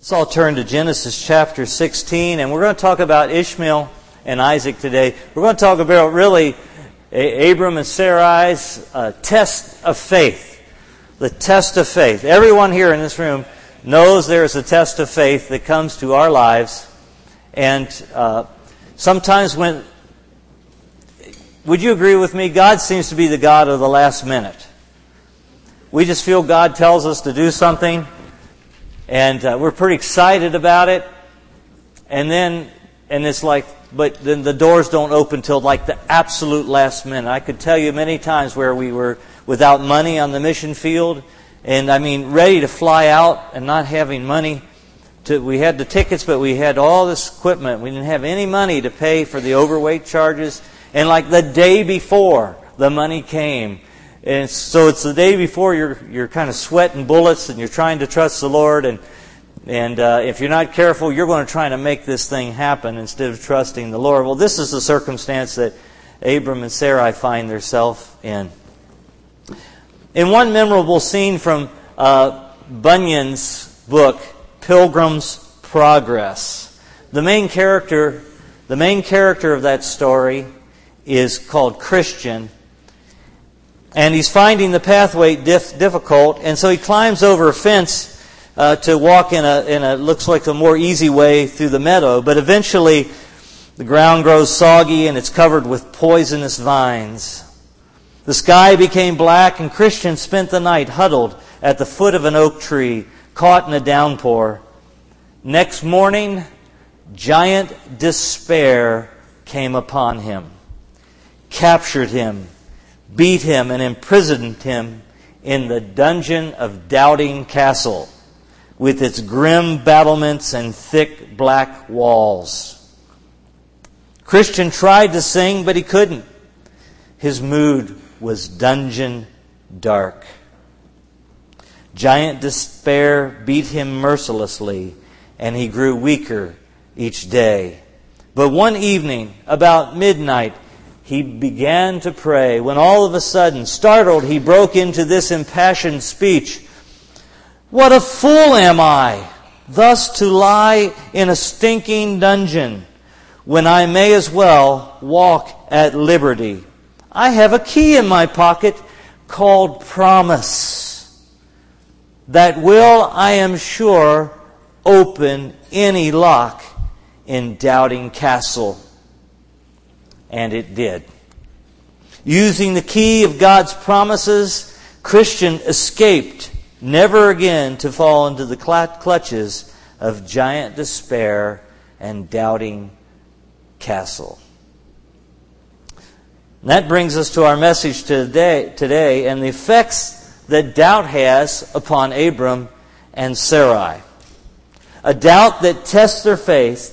Let's all turn to Genesis chapter 16, and we're going to talk about Ishmael and Isaac today. We're going to talk about really Abram and Sarai's test of faith. The test of faith. Everyone here in this room knows there is a test of faith that comes to our lives. And sometimes would you agree with me, God seems to be the God of the last minute. We just feel God tells us to do something, and we're pretty excited about it. And it's like, but then the doors don't open till like the absolute last minute. I could tell you many times where we were without money on the mission field, and ready to fly out and not having money. We had the tickets, but we had all this equipment. We didn't have any money to pay for the overweight charges. And like the day before, the money came. And so it's the day before you're kind of sweating bullets and you're trying to trust the Lord. And if you're not careful, you're going to try to make this thing happen instead of trusting the Lord. Well, this is the circumstance that Abram and Sarai find themselves in. In one memorable scene from Bunyan's book, Pilgrim's Progress, the main character of that story is called Christian, and he's finding the pathway difficult, and so he climbs over a fence to walk in a looks like a more easy way through the meadow, but eventually the ground grows soggy and it's covered with poisonous vines. The sky became black, and Christian spent the night huddled at the foot of an oak tree, caught in a downpour. Next morning, giant despair came upon him, captured him, beat him, and imprisoned him in the dungeon of Doubting Castle, with its grim battlements and thick black walls. Christian tried to sing, but he couldn't. His mood was dungeon dark. Giant despair beat him mercilessly, and he grew weaker each day. But one evening, about midnight, he began to pray, when all of a sudden, startled, he broke into this impassioned speech. "What a fool am I, thus to lie in a stinking dungeon, when I may as well walk at liberty. I have a key in my pocket called promise, that will, I am sure, open any lock in Doubting Castle." And it did. Using the key of God's promises, Christian escaped, never again to fall into the clutches of giant despair and Doubting Castle. And that brings us to our message today and the effects that doubt has upon Abram and Sarai. A doubt that tests their faith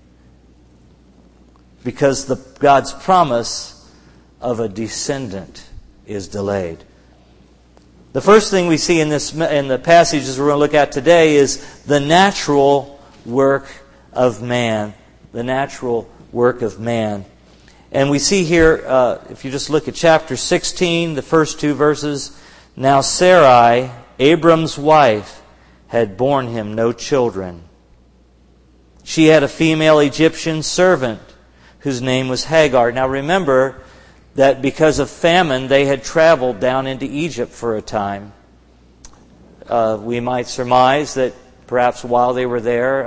because God's promise of a descendant is delayed. The first thing we see in the passages we're going to look at today is the natural work of man. The natural work of man. And we see here, if you just look at chapter 16, the first two verses, "Now Sarai, Abram's wife, had borne him no children. She had a female Egyptian servant whose name was Hagar." Now remember that because of famine, they had traveled down into Egypt for a time. We might surmise that perhaps while they were there,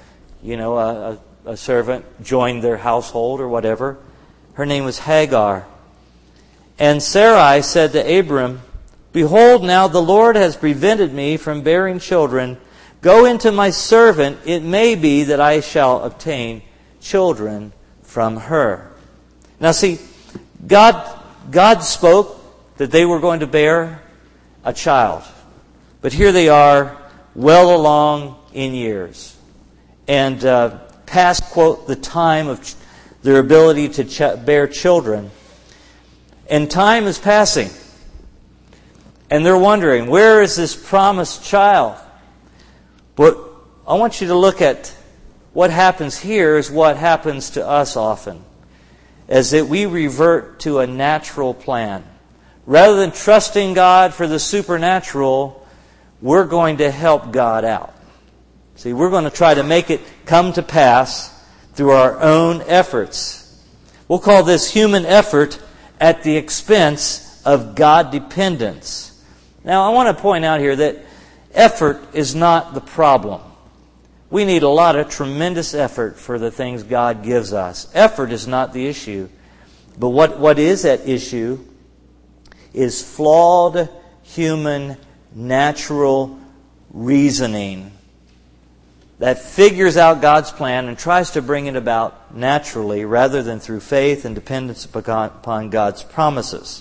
a servant joined their household or whatever. Her name was Hagar. And Sarai said to Abram, "Behold, now the Lord has prevented me from bearing children. Go into my servant. It may be that I shall obtain children from her." Now see, God spoke that they were going to bear a child. But here they are, well along in years. And past, quote, the time of their ability to bear children. And time is passing. And they're wondering, where is this promised child? But I want you to look at what happens here is what happens to us often. As that we revert to a natural plan. Rather than trusting God for the supernatural, we're going to help God out. See, we're going to try to make it come to pass through our own efforts. We'll call this human effort at the expense of God dependence. Now, I want to point out here that effort is not the problem. We need a lot of tremendous effort for the things God gives us. Effort is not the issue. But what is at issue is flawed human natural reasoning that figures out God's plan and tries to bring it about naturally rather than through faith and dependence upon God's promises.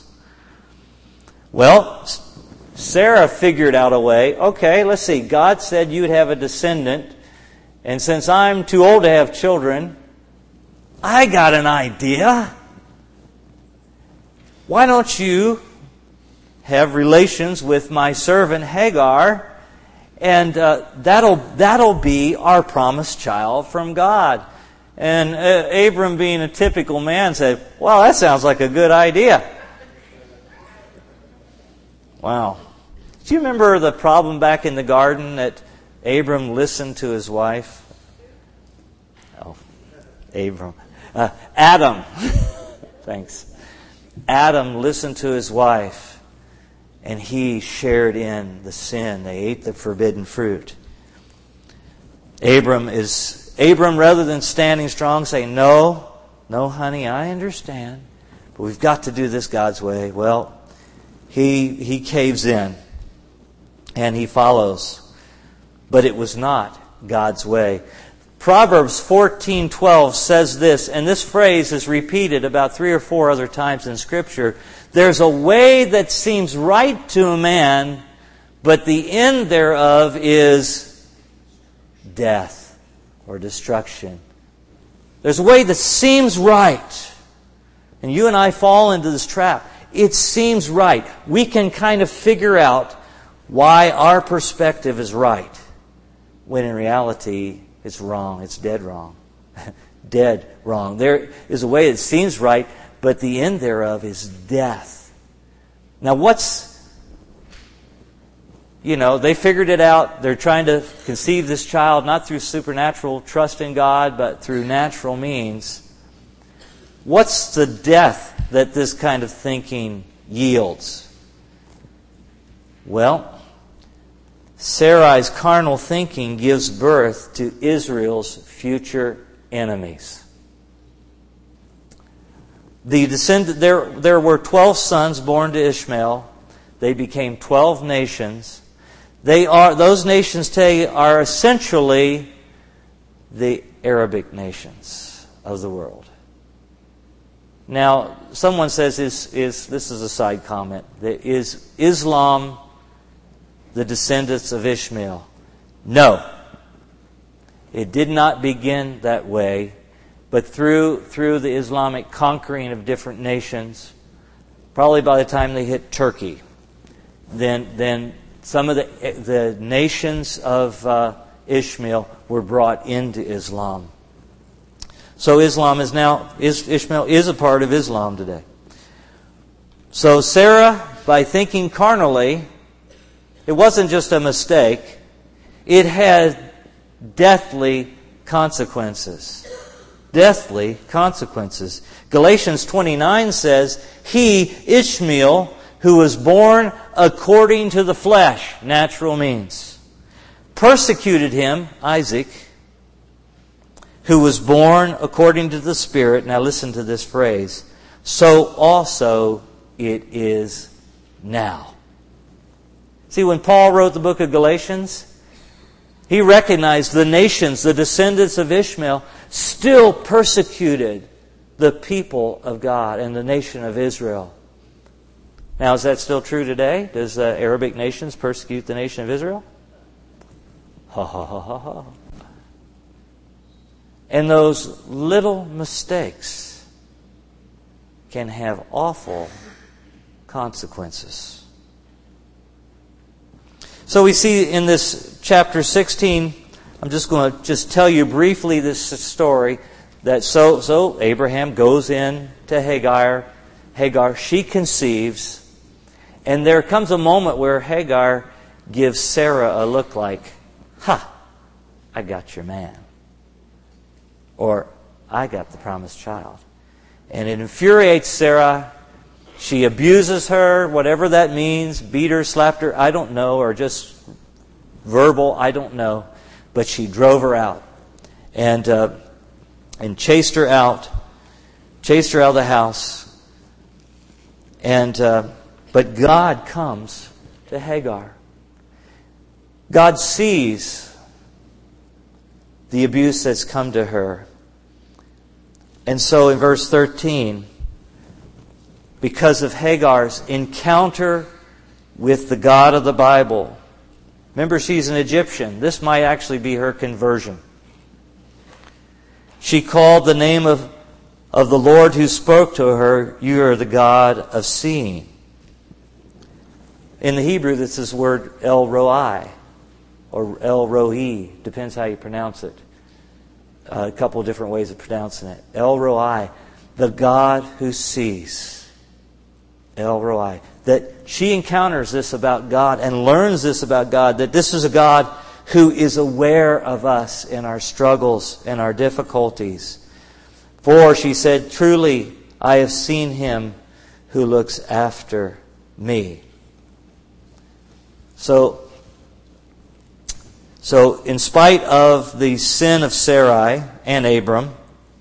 Well, Sarah figured out a way. Okay, let's see. God said you'd have a descendant, and since I'm too old to have children, I got an idea. Why don't you have relations with my servant Hagar, and that'll be our promised child from God. And Abram, being a typical man, said, well, that sounds like a good idea. Wow. Do you remember the problem back in the garden that Abram listened to his wife? Oh, Abram. Adam. Thanks. Adam listened to his wife, and he shared in the sin. They ate the forbidden fruit. Abram, rather than standing strong, saying, no, honey, I understand, but we've got to do this God's way. Well, he caves in, and he follows. But it was not God's way. Proverbs 14:12 says this, and this phrase is repeated about 3 or 4 other times in Scripture. There's a way that seems right to a man, but the end thereof is death or destruction. There's a way that seems right. And you and I fall into this trap. It seems right. We can kind of figure out why our perspective is right, when in reality it's wrong. It's dead wrong. Dead wrong. There is a way that seems right, but the end thereof is death. Now they figured it out. They're trying to conceive this child not through supernatural trust in God, but through natural means. What's the death that this kind of thinking yields? Well, Sarai's carnal thinking gives birth to Israel's future enemies. There were 12 sons born to Ishmael. They became 12 nations. Those nations today are essentially the Arabic nations of the world. Now, someone says, this is a side comment, is Islam the descendants of Ishmael? No. It did not begin that way, but through the Islamic conquering of different nations, probably by the time they hit Turkey, then some of the nations of Ishmael were brought into Islam. So Ishmael is a part of Islam today. So Sarah, by thinking carnally, it wasn't just a mistake. It had deathly consequences. Deathly consequences. Galatians 29 says, he, Ishmael, who was born according to the flesh, natural means, persecuted him, Isaac, who was born according to the Spirit. Now listen to this phrase. So also it is now. See, when Paul wrote the book of Galatians, he recognized the nations, the descendants of Ishmael, still persecuted the people of God and the nation of Israel. Now, is that still true today? Does Arabic nations persecute the nation of Israel? Ha ha ha ha ha. And those little mistakes can have awful consequences. So we see in this chapter 16, I'm just going to tell you briefly this story, that so Abraham goes in to Hagar, she conceives, and there comes a moment where Hagar gives Sarah a look like, I got your man. Or, I got the promised child. And it infuriates Sarah. She abuses her, whatever that means, beat her, slapped her, I don't know, or just verbal, I don't know. But she drove her out and chased her out of the house. But God comes to Hagar. God sees the abuse that's come to her. And so in verse 13, because of Hagar's encounter with the God of the Bible, remember, she's an Egyptian. This might actually be her conversion. She called the name of the Lord who spoke to her, "You are the God of seeing." In the Hebrew, this is the word El Roi, or El Roi, depends how you pronounce it. A couple of different ways of pronouncing it. El Roi, the God who sees. El Roi. That she encounters this about God and learns this about God, that this is a God who is aware of us in our struggles and our difficulties. For, she said, "Truly, I have seen Him who looks after me." So in spite of the sin of Sarai and Abram,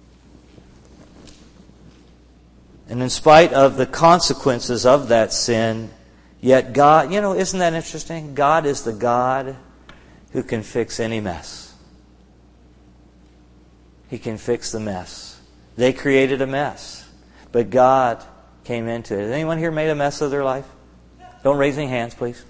and in spite of the consequences of that sin, yet God, isn't that interesting? God is the God who can fix any mess. He can fix the mess. They created a mess, but God came into it. Has anyone here made a mess of their life? Don't raise any hands, please.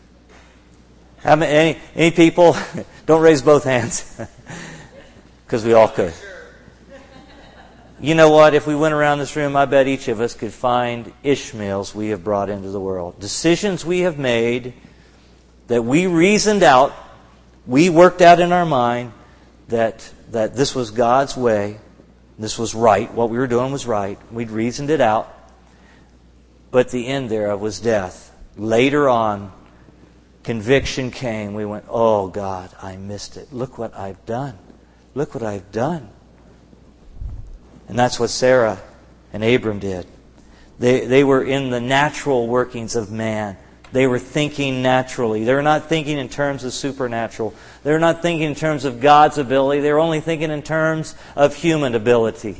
Any people? Don't raise both hands. Because we all could. You know what? If we went around this room, I bet each of us could find Ishmaels we have brought into the world. Decisions we have made that we reasoned out, we worked out in our mind that this was God's way, this was right, what we were doing was right. We'd reasoned it out. But the end thereof was death. Later on, conviction came. We went, "Oh God, I missed it. Look what I've done. Look what I've done." And that's what Sarah and Abram did. They were in the natural workings of man. They were thinking naturally. They were not thinking in terms of supernatural. They were not thinking in terms of God's ability. They were only thinking in terms of human ability.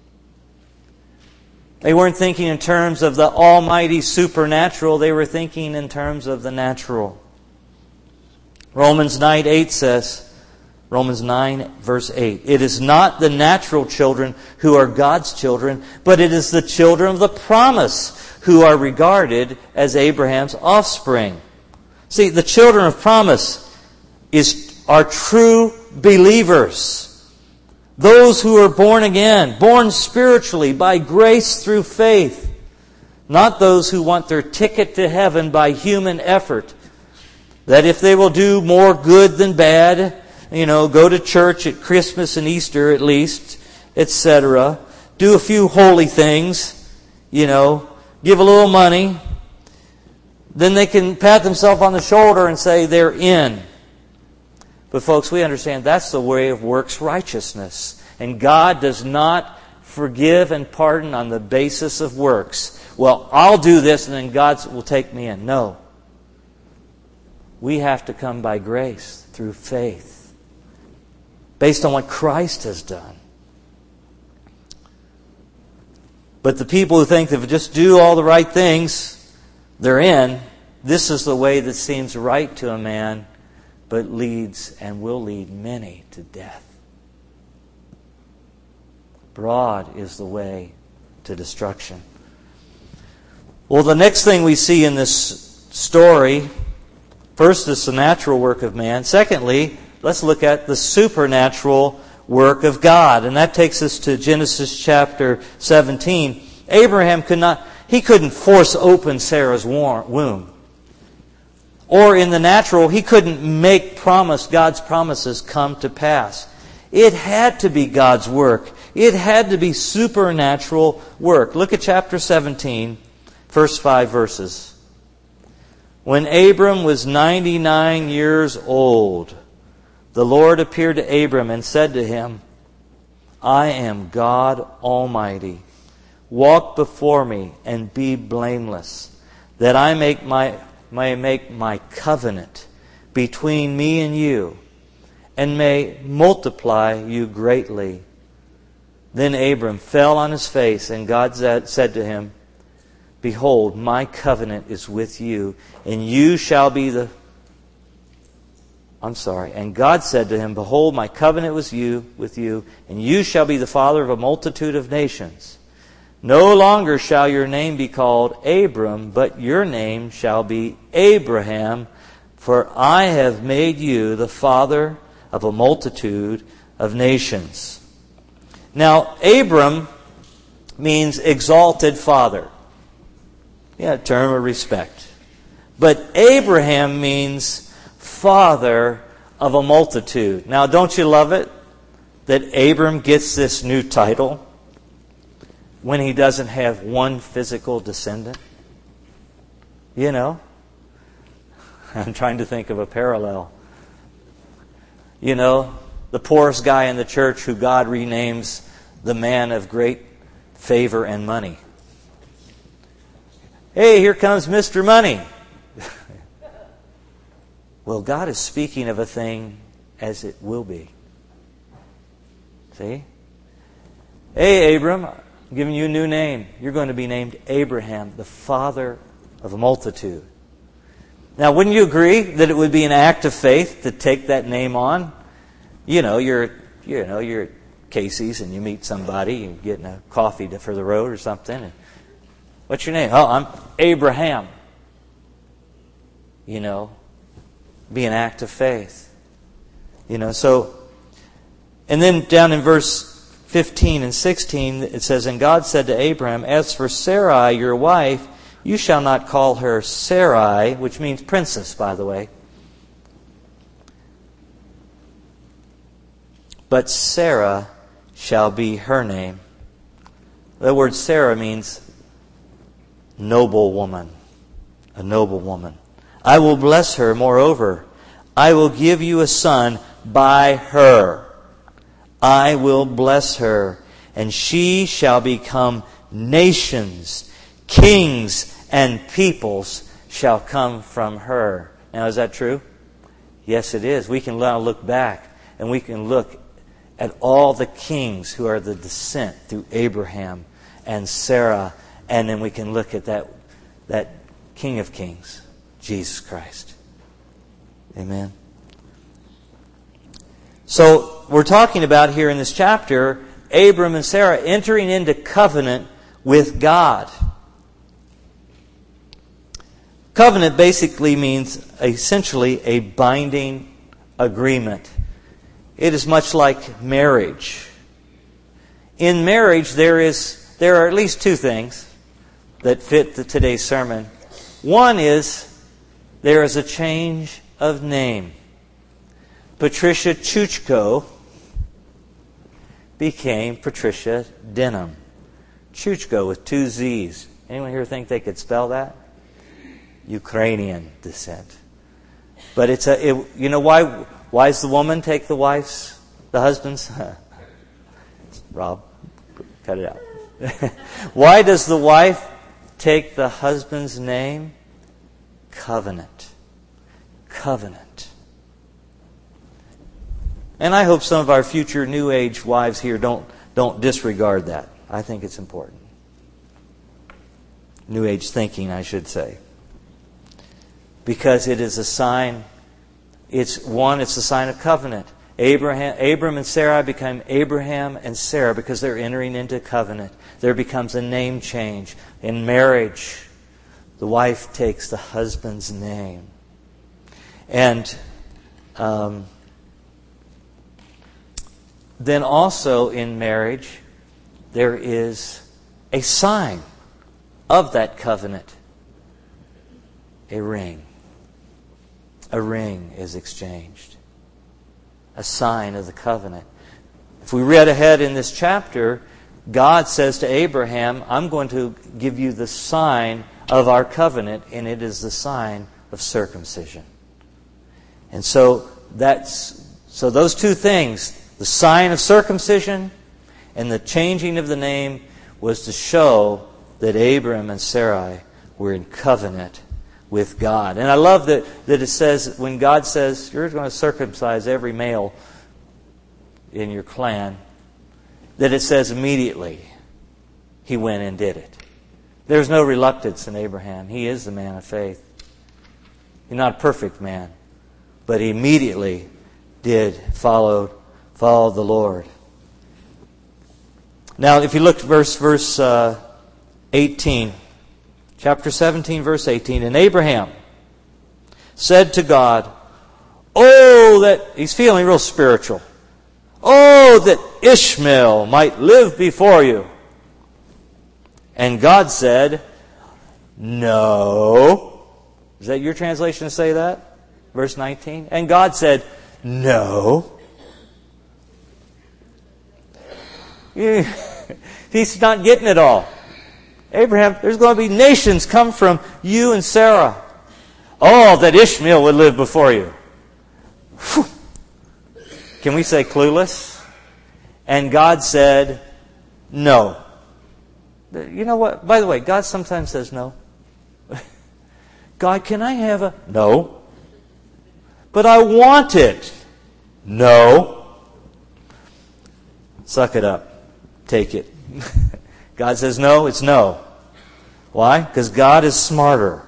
They weren't thinking in terms of the almighty supernatural. They were thinking in terms of the natural. Romans 9 verse 8. "It is not the natural children who are God's children, but it is the children of the promise who are regarded as Abraham's offspring." See, the children of promise are true believers. Those who are born again, born spiritually by grace through faith. Not those who want their ticket to heaven by human effort. That if they will do more good than bad, go to church at Christmas and Easter at least, etc. Do a few holy things, give a little money. Then they can pat themselves on the shoulder and say they're in. But folks, we understand that's the way of works righteousness. And God does not forgive and pardon on the basis of works. Well, I'll do this and then God will take me in. No. We have to come by grace through faith, based on what Christ has done. But the people who think that if just do all the right things, they're in, this is the way that seems right to a man, but leads and will lead many to death. Broad is the way to destruction. Well, the next thing we see in this story, first is the natural work of man. Secondly, let's look at the supernatural work of God. And that takes us to Genesis chapter 17. Abraham couldn't force open Sarah's womb. Or in the natural, he couldn't make God's promises come to pass. It had to be God's work. It had to be supernatural work. Look at chapter 17, first 5 verses. "When Abram was 99 years old, the Lord appeared to Abram and said to him, I am God Almighty. Walk before me and be blameless, that I may make my covenant between me and you, and may multiply you greatly. Then Abram fell on his face, and God said to him, Behold, my covenant is with you, and you shall be the... And God said to him, Behold, my covenant with you, and you shall be the father of a multitude of nations. No longer shall your name be called Abram, but your name shall be Abraham, for I have made you the father of a multitude of nations. Now, Abram means exalted father. Yeah, a term of respect. But Abraham means father of a multitude. Now, don't you love it that Abram gets this new title when he doesn't have one physical descendant? You know? I'm trying to think of a parallel. You know, the poorest guy in the church who God renames the man of great favor and money. Hey, here comes Mr. Money. Well, God is speaking of a thing as it will be. See? Hey, Abram, I'm giving you a new name. You're going to be named Abraham, the father of a multitude. Now, wouldn't you agree that it would be an act of faith to take that name on? You're at Casey's and you meet somebody, you're getting a coffee for the road or something. And what's your name? Oh, I'm Abraham. Be an act of faith. So, and then down in verse 15 and 16, it says, And God said to Abraham, As for Sarai, your wife, you shall not call her Sarai, which means princess, by the way, but Sarah shall be her name. The word Sarah means noble woman, a noble woman. I will bless her, moreover, I will give you a son by her. I will bless her, and she shall become nations, kings, and peoples shall come from her. Now, is that true? Yes, it is. We can now look back, and we can look at all the kings who are the descent through Abraham and Sarah, and then we can look at that King of Kings, Jesus Christ. Amen. So, we're talking about here in this chapter, Abram and Sarah entering into covenant with God. Covenant basically means essentially a binding agreement. It is much like marriage. In marriage, there are at least two things that fit today's sermon. One is there is a change of name. Patricia Chuchko became Patricia Denham. Chuchko with two Z's. Anyone here think they could spell that? Ukrainian descent. But why does the woman take the husband's? Rob, cut it out. Why does the wife take the husband's name? Covenant. Covenant. And I hope some of our future New Age wives here don't disregard that. I think it's important. New Age thinking, I should say. Because it is a sign, it's a sign of covenant. Abram and Sarah become Abraham and Sarah because they're entering into covenant. There becomes a name change. In marriage, the wife takes the husband's name. And then also in marriage, there is a sign of that covenant. A ring. A ring is exchanged. A sign of the covenant. If we read ahead in this chapter, God says to Abraham, I'm going to give you the sign of our covenant, and it is the sign of circumcision. And so that So those two things, the sign of circumcision and the changing of the name, was to show that Abram and Sarai were in covenant with God. And I love that it says, when God says, you're going to circumcise every male in your clan, that it says immediately he went and did it. There's no reluctance in Abraham. He is the man of faith. He's not a perfect man, but he immediately did follow the Lord. Now, if you look at verse 18, chapter 17, verse 18, and Abraham said to God, "Oh, that," he's feeling real spiritual, "oh, that Ishmael might live before you." And God said, "No." Is that your translation to say that? Verse 19. And God said, "No." He's not getting it all. Abraham, there's going to be nations come from you and Sarah. Oh, that Ishmael would live before you. Whew. Can we say clueless? And God said, "No." You know what? By the way, God sometimes says no. God, can I have a... No. But I want it. No. Suck it up. Take it. God says no, it's no. Why? Because God is smarter.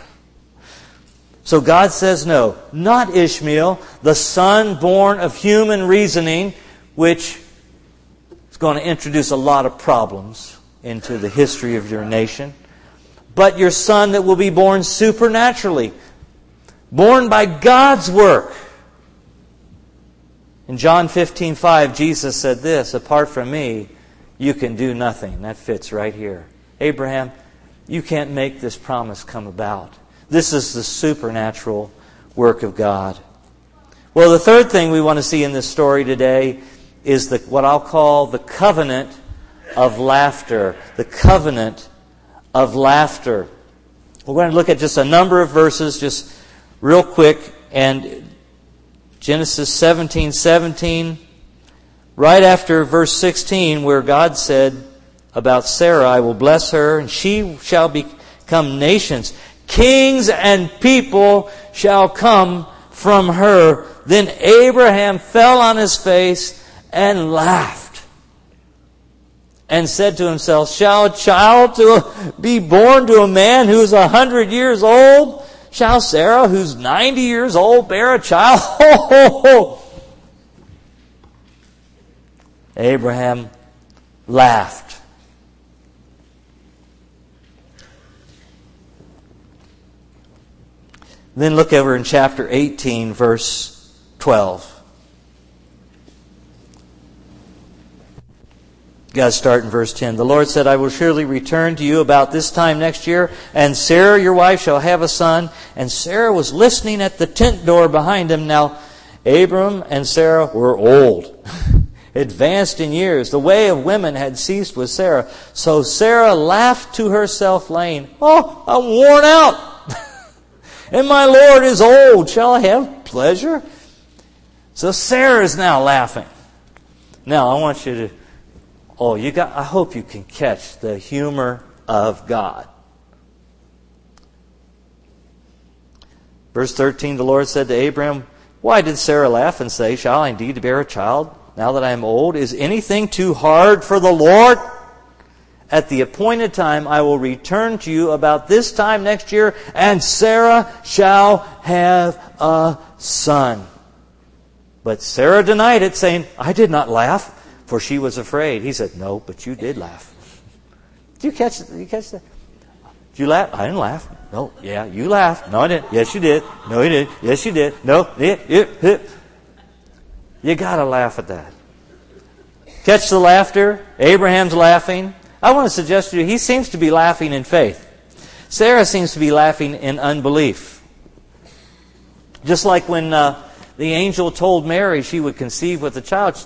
So God says no. Not Ishmael, the son born of human reasoning, which is going to introduce a lot of problems into the history of your nation. But your son that will be born supernaturally. Born by God's work. In John 15:5, Jesus said this, "Apart from me, you can do nothing." That fits right here. Abraham, you can't make this promise come about. This is the supernatural work of God. Well, the third thing we want to see in this story today is what I'll call the covenant of laughter. The covenant of laughter. We're going to look at just a number of verses, just real quick. And Genesis 17:17, right after verse 16, where God said about Sarah, "I will bless her, and she shall become nations. Kings and people shall come from her." Then Abraham fell on his face and laughed, and said to himself, "Shall a child be born to a man who is 100 years old? Shall Sarah, who's 90 years old, bear a child?" Ho, ho, ho. Abraham laughed. Then look over in chapter 18, verse 12. Got to start in verse 10. "The Lord said, I will surely return to you about this time next year, and Sarah your wife shall have a son." And Sarah was listening at the tent door behind him. Now, Abram and Sarah were old, advanced in years. The way of women had ceased with Sarah. So Sarah laughed to herself, saying, "Oh, I'm worn out, and my Lord is old. Shall I have pleasure?" So Sarah is now laughing. Now, I want you to... I hope you can catch the humor of God. Verse 13, "The Lord said to Abraham, why did Sarah laugh and say, shall I indeed bear a child now that I am old? Is anything too hard for the Lord? At the appointed time I will return to you about this time next year, and Sarah shall have a son." But Sarah denied it, saying, "I did not laugh, for she was afraid." He said, "No, but you did laugh." Did you catch that? Did you laugh? I didn't laugh. No, yeah, you laughed. No, I didn't. Yes, you did. No, you did. Yes, you did. No, you gotta laugh at that. Catch the laughter? Abraham's laughing. I want to suggest to you, he seems to be laughing in faith. Sarah seems to be laughing in unbelief. Just like when the angel told Mary she would conceive a child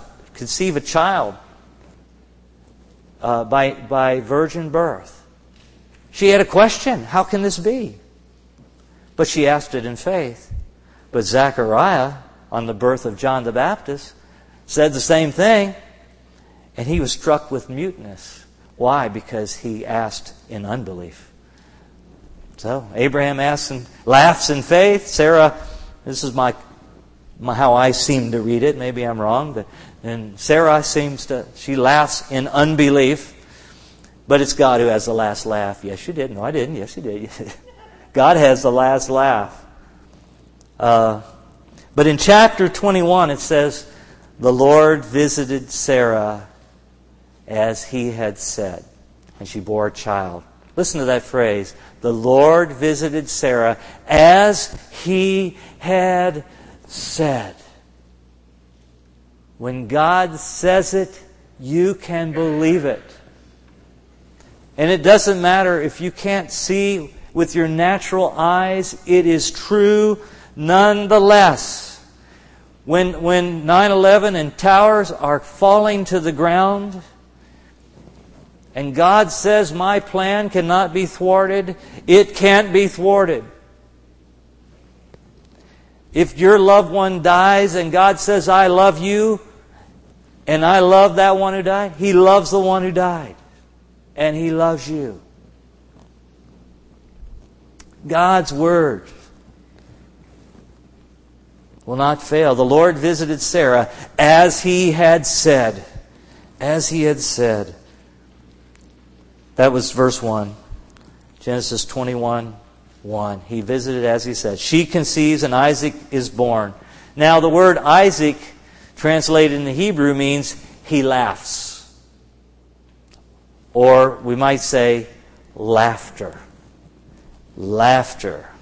by virgin birth. She had a question. How can this be? But she asked it in faith. But Zechariah, on the birth of John the Baptist, said the same thing. And he was struck with muteness. Why? Because he asked in unbelief. So Abraham asks and laughs in faith. Sarah, this is how I seem to read it. Maybe I'm wrong. And Sarah she laughs in unbelief. But it's God who has the last laugh. Yes, you did. No, I didn't. Yes, you did. God has the last laugh. But in chapter 21 it says, the Lord visited Sarah as He had said, and she bore a child. Listen to that phrase. The Lord visited Sarah as He had said. When God says it, you can believe it. And it doesn't matter if you can't see with your natural eyes, it is true nonetheless. When 9/11 and towers are falling to the ground, and God says, my plan cannot be thwarted, it can't be thwarted. If your loved one dies and God says, I love you, and I love that one who died, He loves the one who died. And He loves you. God's Word will not fail. The Lord visited Sarah as He had said. As He had said. That was verse 1. Genesis 21:1. He visited as He said. She conceives and Isaac is born. Now the word Isaac, translated in the Hebrew, means he laughs. Or we might say, laughter. Laughter.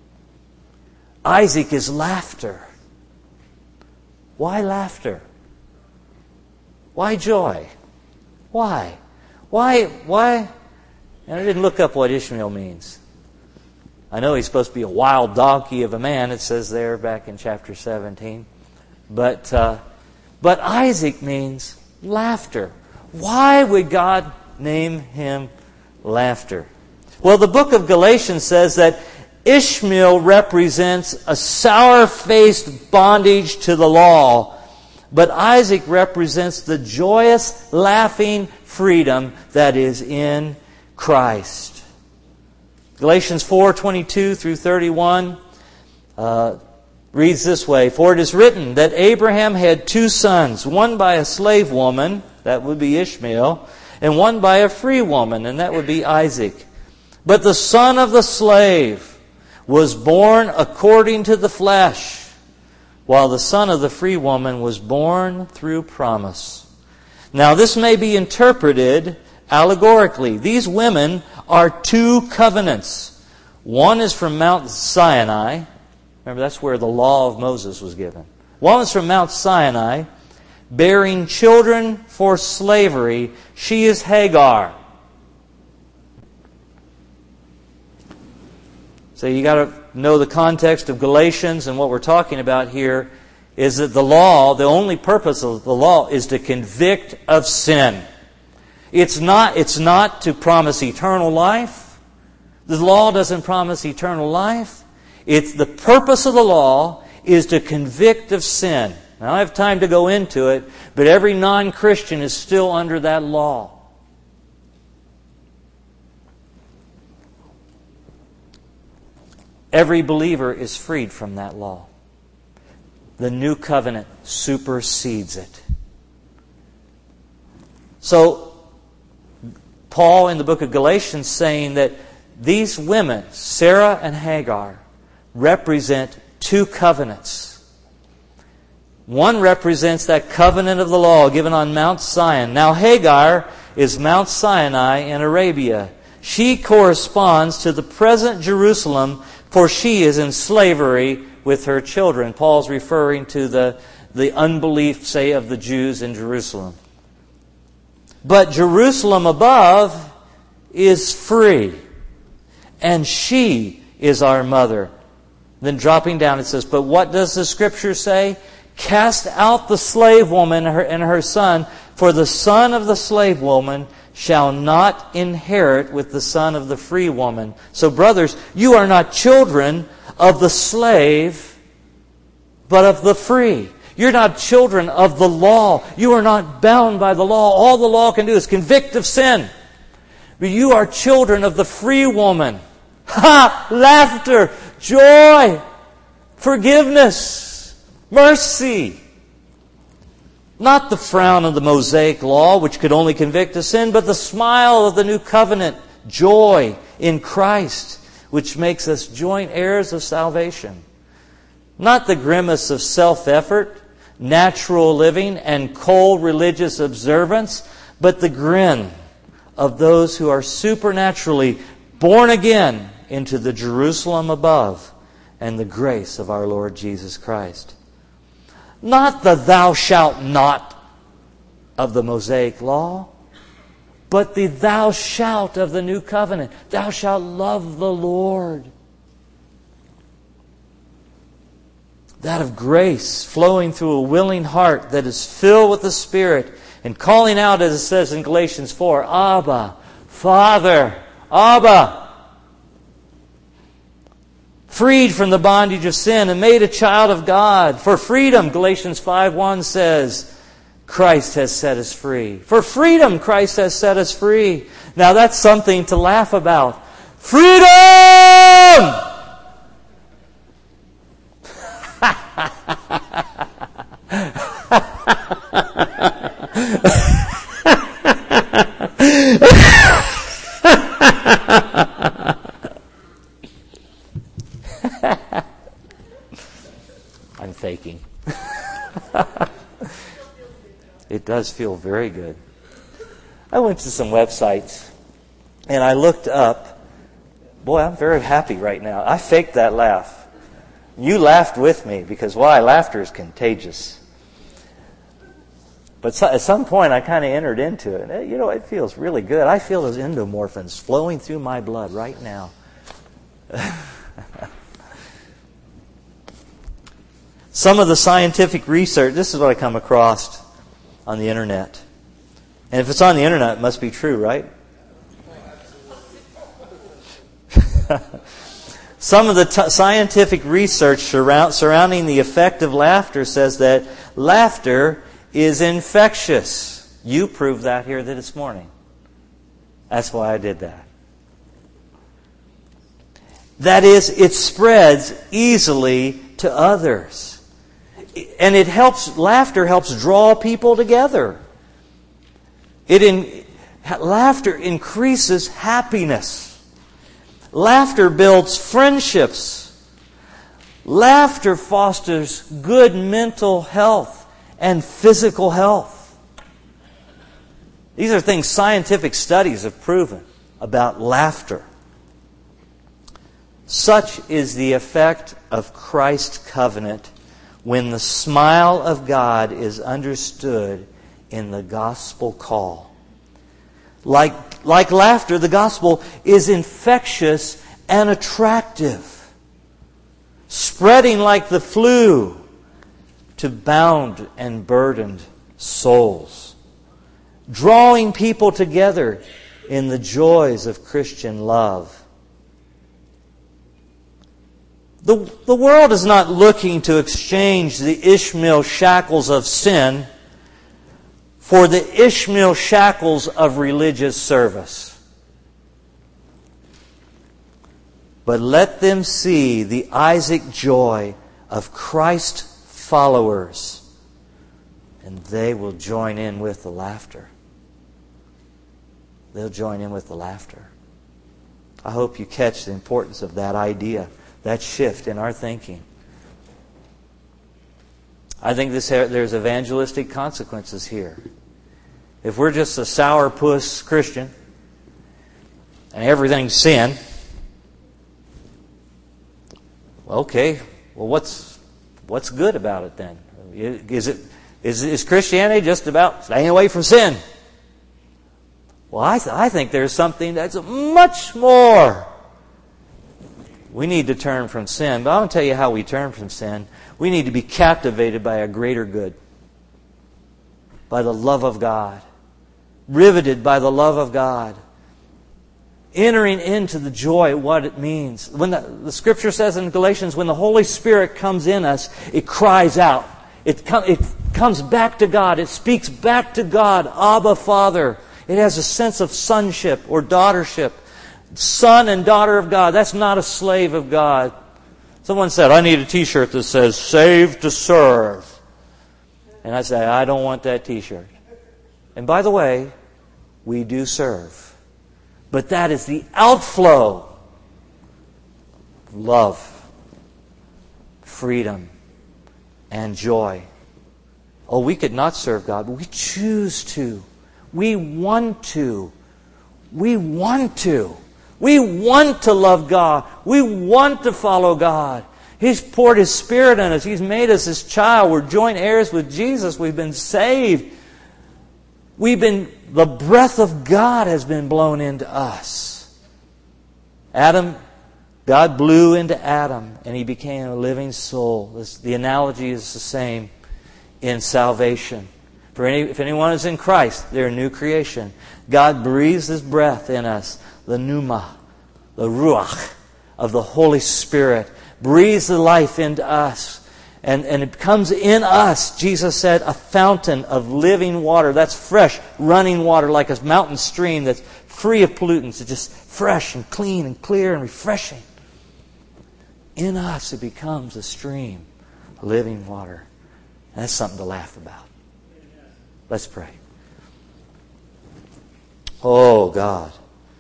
Isaac is laughter. Why laughter? Why joy? Why? Why? And I didn't look up what Ishmael means. I know he's supposed to be a wild donkey of a man, it says there back in chapter 17. But Isaac means laughter. Why would God name him laughter? Well, the book of Galatians says that Ishmael represents a sour-faced bondage to the law, but Isaac represents the joyous, laughing freedom that is in Christ. Galatians 4:22 through 31 reads this way, For it is written that Abraham had two sons, one by a slave woman, that would be Ishmael, and one by a free woman, and that would be Isaac. But the son of the slave was born according to the flesh, while the son of the free woman was born through promise. Now this may be interpreted allegorically. These women are two covenants. One is from Mount Sinai. Remember, that's where the law of Moses was given. One is from Mount Sinai, bearing children for slavery. She is Hagar. So you got to know the context of Galatians, and what we're talking about here is that the law, the only purpose of the law is to convict of sin. It's not to promise eternal life. The law doesn't promise eternal life. It's the purpose of the law is to convict of sin. Now, I don't have time to go into it, but every non-Christian is still under that law. Every believer is freed from that law. The new covenant supersedes it. So, Paul in the book of Galatians saying that these women, Sarah and Hagar, represent two covenants. One represents that covenant of the law given on Mount Sinai. Now Hagar is Mount Sinai in Arabia. She corresponds to the present Jerusalem, for she is in slavery with her children. Paul's referring to the unbelief, say, of the Jews in Jerusalem. But Jerusalem above is free, and she is our mother. Then dropping down it says, but what does the Scripture say? Cast out the slave woman and her son, for the son of the slave woman shall not inherit with the son of the free woman. So brothers, you are not children of the slave, but of the free. You're not children of the law. You are not bound by the law. All the law can do is convict of sin. But you are children of the free woman. Ha! Laughter, joy, forgiveness, mercy. Not the frown of the Mosaic law, which could only convict of sin, but the smile of the new covenant, joy in Christ, which makes us joint heirs of salvation. Not the grimace of self-effort, natural living, and cold religious observance, but the grin of those who are supernaturally born again into the Jerusalem above and the grace of our Lord Jesus Christ. Not the thou shalt not of the Mosaic law, but the thou shalt of the new covenant. Thou shalt love the Lord. That of grace flowing through a willing heart that is filled with the Spirit and calling out, as it says in Galatians 4, Abba, Father, Abba. Freed from the bondage of sin and made a child of God. For freedom, Galatians 5:1 says, Christ has set us free. For freedom, Christ has set us free. Now that's something to laugh about. Freedom! I'm faking. It does feel very good. I went to some websites and I looked up. Boy, I'm very happy right now. I faked that laugh. You laughed with me because why? Laughter is contagious. But at some point I kind of entered into it. And, it feels really good. I feel those endomorphins flowing through my blood right now. Some of the scientific research, this is what I come across on the internet. And if it's on the internet, it must be true, right? Some of the scientific research surrounding the effect of laughter says that laughter is infectious. You proved that here this morning. That's why I did that. That is, it spreads easily to others. And laughter helps draw people together. Laughter increases happiness. Laughter builds friendships. Laughter fosters good mental health and physical health. These are things scientific studies have proven about laughter. Such is the effect of Christ's covenant when the smile of God is understood in the gospel call. Like laughter, the gospel is infectious and attractive, spreading like the flu to bound and burdened souls, drawing people together in the joys of Christian love. The world is not looking to exchange the Ishmael shackles of sin for the Ishmael shackles of religious service. But let them see the Isaac joy of Christ followers, and they will join in with the laughter. They'll join in with the laughter. I hope you catch the importance of that idea, that shift in our thinking. I think there's evangelistic consequences here. If we're just a sourpuss Christian and everything's sin, okay, well what's good about it then? Is Christianity just about staying away from sin? Well, I think there's something that's much more. We need to turn from sin, but I'm going to tell you how we turn from sin. We need to be captivated by a greater good, by the love of God, riveted by the love of God. Entering into the joy, what it means. When the Scripture says in Galatians, when the Holy Spirit comes in us, it cries out. It comes back to God. It speaks back to God, Abba, Father. It has a sense of sonship or daughtership. Son and daughter of God. That's not a slave of God. Someone said, I need a t-shirt that says, "Saved to serve." And I say, I don't want that t-shirt. And by the way, we do serve. But that is the outflow of love, freedom, and joy. Oh, we could not serve God, but we choose to. We want to. We want to. We want to love God. We want to follow God. He's poured His Spirit on us. He's made us His child. We're joint heirs with Jesus. We've been saved. The breath of God has been blown into us. God blew into Adam and he became a living soul. The analogy is the same in salvation. If anyone is in Christ, they're a new creation. God breathes His breath in us, the pneuma, the ruach of the Holy Spirit, breathes the life into us. And it comes in us, Jesus said, a fountain of living water. That's fresh, running water like a mountain stream that's free of pollutants. It's just fresh and clean and clear and refreshing. In us it becomes a stream of living water. And that's something to laugh about. Let's pray. Oh God.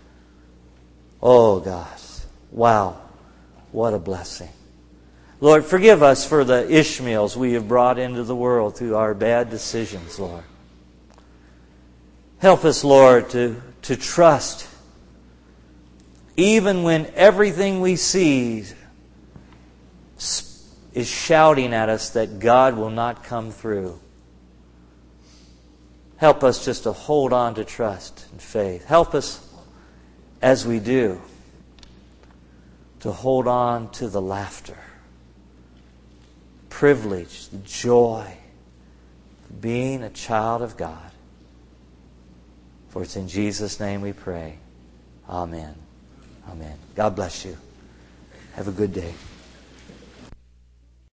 Oh God. Wow. What a blessing. Lord, forgive us for the Ishmaels we have brought into the world through our bad decisions, Lord. Help us, Lord, to trust even when everything we see is shouting at us that God will not come through. Help us just to hold on to trust and faith. Help us, as we do, to hold on to the laughter, privilege, the joy of being a child of God. For it's in Jesus' name we pray. Amen. Amen. God bless you. Have a good day.